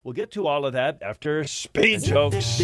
We'll get to all of that after Speed Jokes,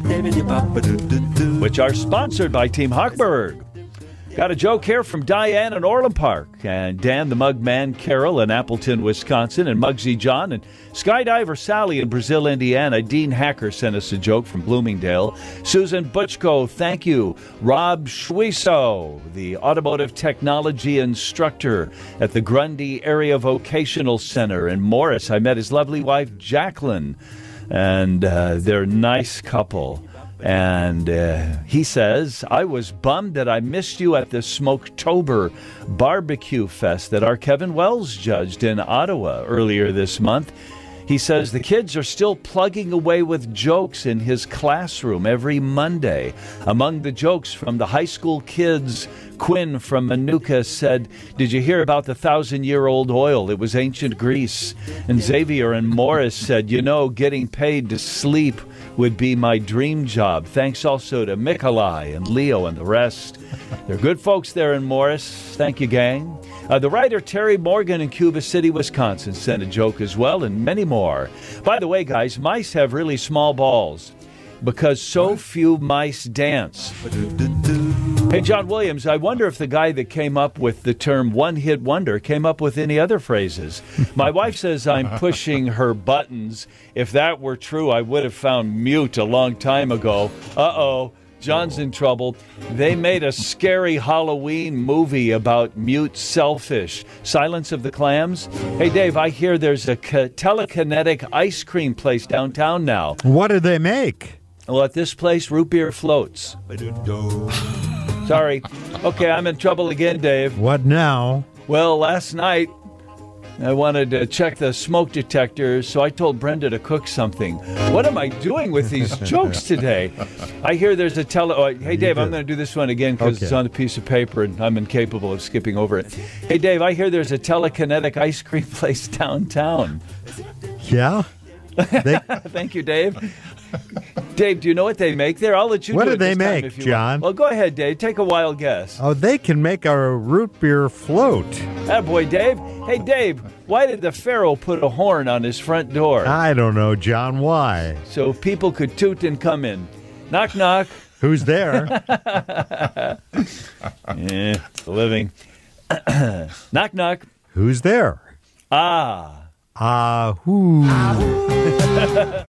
which are sponsored by Team Hochberg. Got a joke here from Diane in Orland Park, and Dan the Mugman Carol in Appleton, Wisconsin, and Muggsy John and Skydiver Sally in Brazil, Indiana. Dean Hacker sent us a joke from Bloomingdale. Susan Butchko, thank you. Rob Schwiso, the automotive technology instructor at the Grundy Area Vocational Center in Morris. I met his lovely wife, Jacqueline, and they're a nice couple. And he says, I was bummed that I missed you at the Smoketober Barbecue Fest that our Kevin Wells judged in Ottawa earlier this month. He says the kids are still plugging away with jokes in his classroom every Monday. Among the jokes from the high school kids, Quinn from Manuka said, did you hear about the 1,000-year-old oil? It was ancient Greece. And Xavier and Morris said, getting paid to sleep would be my dream job. Thanks also to Mikolai and Leo and the rest. They're good folks there in Morris. Thank you, gang. The writer Terry Morgan in Cuba City, Wisconsin sent a joke as well, and many more. By the way, guys, mice have really small balls because so few mice dance. Hey, John Williams, I wonder if the guy that came up with the term one-hit wonder came up with any other phrases. My wife says I'm pushing her buttons. If that were true, I would have found mute a long time ago. Uh-oh, John's in trouble. They made a scary Halloween movie about mute selfish. Silence of the Clams. Hey, Dave, I hear there's a telekinetic ice cream place downtown now. What do they make? Well, at this place, root beer floats. Sorry. Okay, I'm in trouble again, Dave. What now? Well, last night, I wanted to check the smoke detector, so I told Brenda to cook something. What am I doing with these jokes today? I hear there's a hey, Dave, I'm going to do this one again because it's on a piece of paper and I'm incapable of skipping over it. Hey, Dave, I hear there's a telekinetic ice cream place downtown. Yeah? Thank you, Dave. Dave, do you know what they make there? I'll let you what do do it they this time make, if you John? want. Well, go ahead, Dave. Take a wild guess. Oh, they can make a root beer float. Attaboy, Dave. Hey, Dave, why did the Pharaoh put a horn on his front door? I don't know, John. Why? So people could toot and come in. Knock, knock. Who's there? It's the living. Knock, knock. Who's there? Ah. Who?